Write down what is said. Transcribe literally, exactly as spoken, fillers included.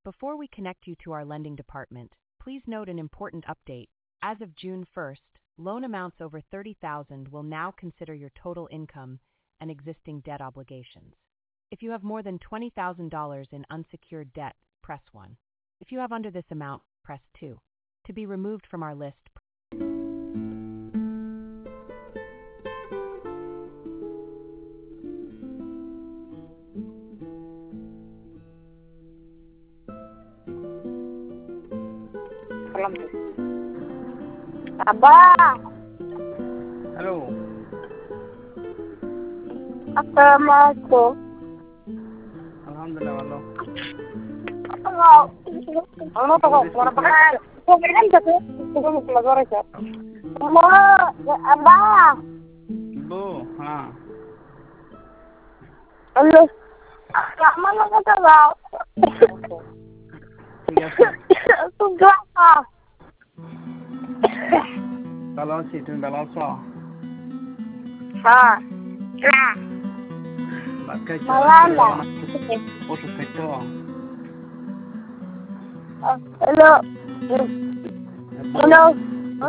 Before we connect you to our lending department, please note an important update. As of June first, loan amounts over thirty thousand dollars will now consider your total income and existing debt obligations. If you have more than twenty thousand dollars in unsecured debt, press one. If you have under this amount, press two. To be removed from our list, Abah, Halo. Assalamualaikum. Alhamdulillah wallah. Kalau kalau tahu suara pakai, kau berikan satu, kau mau keluar aja. Mau, Abah. Bu, ha. Halo. Mana kata kau? Sudah. Kalau sih tu kalau so. Ha. Nah. Pakai Malam. Foto sektor. Hello. Hello.